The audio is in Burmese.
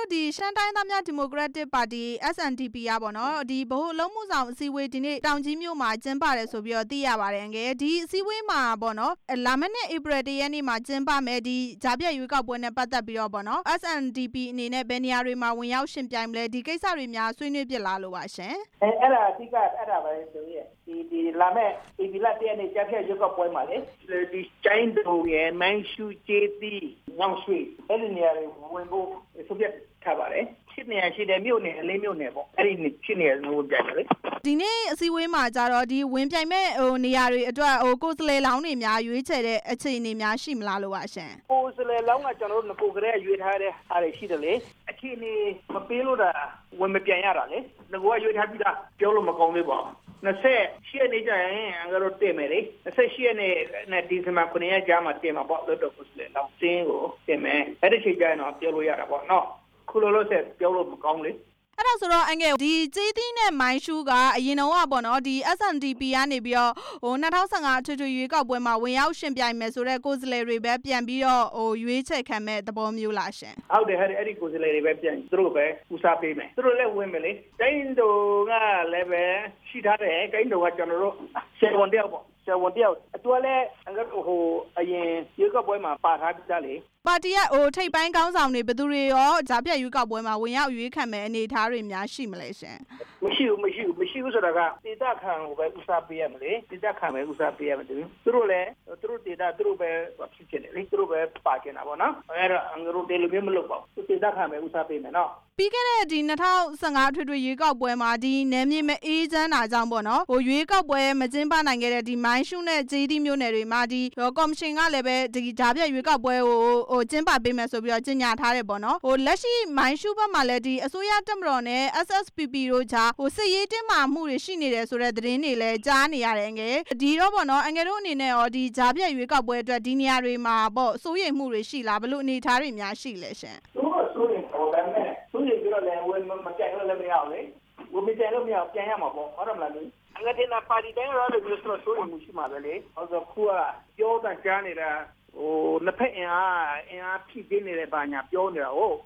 ဒီရှမ်းတိုင်းသားများဒီမိုကရက်တစ်ပါတီ SNDP ရပါတော့ဒီဗဟိုအလုံးမှုဆောင်အစည်းအဝေးဒီနေ့တောင်ကြီးမြို့မှာကျင်းပတယ်ဆိုပြီးတော့သိရပါတယ်ငယ်ဒီအစည်းအဝေးမှာပေါ့နော်လာမယ့်နှစ်ဧပြီ ရက်နေ့မှာကျင်းပမယ်ဒီကြားပြတ်ရွေးကောက်ပွဲနဲ့ပတ်သက်ပြီးတော့ပေါ့နော် SNDP အနေနဲ့ဘယ်နေရာတွေမှာဝင်ရောက်ရှင်ပြိုင်မလဲဒီကိစ္စတွေများဆွေးနွေးပြလာလို့ပါရှင်အဲ့ဒါအဓိကအဲ့ဒါပဲဆိုရင်ဒီလာမယ့်ဧပြီလ ရက်နေ့ကြားပြတ်ရွေးကောက်ပွဲမှာလေဒီကျိုင်းတုံရဲ့မန်းရှူကျေးသီးညောင်ရွှေအဲ့ဒီနေရာတွေဝင်ဖို့ဆိုပြထားပါတယ်ရှစ်နေရာရှိတယ်မြို့နယ်၄မြို့နယ်ပေါ့အဲ့ဒီရှစ်နေရာဝင်ပြိုင်တယ်လေဒီနေ့အစည်းအဝေးမှာကြတော့ဒီဝင်ပြိုင်မဲ့နေရာတွေအတွက်ကိုယ်စားလှယ်လောင်းတွေများရွေးချယ်တဲ့အခြေအနေများရှိမလားလို့ပါရှင်ကိုယ်စားလှယ်လောင်းကကျွန်တော်တို့ငကိုကလေးရွေးထားတဲ့အားတွေရှိတယ်လေအခြေအနေမပေးလို့တာဝင်မပြိုင်ရတာလေငကိုကရွေးထားပြီးသားပြောလို့မကောင်းသေးပါဘူး28ရက်နေ့ကျရင်အငါတို့တင်မယ်လေ28ရက်နေ့နဲ့ဒီဇင်ဘာ9ရက်ကြာမှတင်မှာပေါ့လို့တော့ကိုယ်စားလှယ်လောင်းတင်းကိုတင်မယ်အဲ့ဒီချိန်ကျရင်တော့ပြောလို့ရတာပေါ့နော်ခုလိုလို့ဆက်ပြောလို့မကောင်းလေအဲ့ဒါဆိုတော့အငယ်ဒီကျေးသီးနဲ့မိုင်းရှူးကအရင်တော့ပေါ့နော်ဒီ SNDP ကနေပြီးတော့2015အထွေထွေရွေးကောက်ပွဲမှာဝင်ရောက်ရှင်ပြိုင်မယ်ဆိုတော့ကိုယ်စားလှယ်တွေပဲပြန်ပြီးတော့ရွေးချယ်ခံမဲ့သဘောမျိုးလားရှင်ဟုတ်တယ်အဲ့ဒီကိုယ်စားလှယ်တွေပဲပြန်သူတို့ပဲဦးစားပေးမယ်သူတို့လည်းဝင်မယ်လေတိုင်းတို့ကလည်းပဲရှိထားတယ်တိုင်းတို့ကကျွန်တော်တို့ဆယ်ဝန်တယောက်ပေါ့ဆယ်ဝန်တယောက်အတွဲလဲအငါတို့အရင်ရွေးကောက်ပွဲမှာပါထားပြီးသားလေပါတီကထိပ်ပိုင်းကောင်းဆောင်တွေဘယ်သူတွေရောဂျာပြတ်ရွေးကောက်ပွဲမှာဝင်ရောက်ရွေးခံမဲ့အနေအထားတွေများရှိမလဲရှင်မရှိဘူးဆိုတာကဒေတာခံကိုပဲဦးစားပေးရမလဲဒေတာခံပဲဦးစားပေးရမယ်သူတို့လည်းသူတို့ဒေတာသူတို့ပဲဖြစ်ချင်တယ်လေသူတို့ပဲပါကျင်တာပေါ့နော်အဲ့တော့အငါတို့တယ်လို့မျိုးမလုပ်ပါဘူးဒေတာခံပဲဦးစားပေးမယ်နော်ပြီးခဲ့တဲ့ဒီ2015ထွေထွေရွေးကောက်ပွဲမှာဒီနယ်မြေမအေးချမ်းတာကြောင့်ပေါ့နော်ရွေးကောက်ပွဲမကျင်းပနိုင်ခဲ့တဲ့ဒီမိုင်းရှုနဲ့ဂျေးဒီမျိုးနယ်တွေမှာဒီကော်မရှင်ကလည်းပဲဒီဂျာပြတ်ရွေးကောက်ပွဲကိုကျင်းပပေးမယ်ဆိုပြီးတော့ကြေညာထားတယ်ပေါ့နော်လက်ရှိမိုင်းရှုဘက်မှာလည်းဒီအစိုးရတပ်မတော်နဲ့ SSPP တို့ကြားစစ်ရေးတင်းမာမှုတွေရှိနေတယ်ဆိုတဲ့သတင်းတွေလည်းကြားနေရတယ်ငယ်ဒီတော့ပေါ့နော်အငယ်တို့အနေနဲ့ရောဒီဂျာပြတ်ရွေးကောက်ပွဲအတွက်ဒီနေရာတွေမှာပေါ့စိုးရိမ်မှုတွေရှိလားဘလို့အနေအထားတွေများရှိလဲရှင်စိုးရိမ်ပေါ်တယ်မဲ့စိုးရိမ်ပြီးတော့လည်းဝင်မကြိုက်လို့လည်းမရဘူးလေဝင်မကြိုက်လို့မရပြန်ရမှာပေါ့ဟုတ်တယ်မလားအငါတင်တာပါတီတိုင်းရောလည်းမျိုးစိုးရိမ်မှုရှိမှာပဲလေဟုတ်ဆိုခုကပြောတာကြားနေတာနှစ်ဖက်အင်အားဖြည့်ပေးနေတယ်ဘာညာပြောနေတာဟုတ်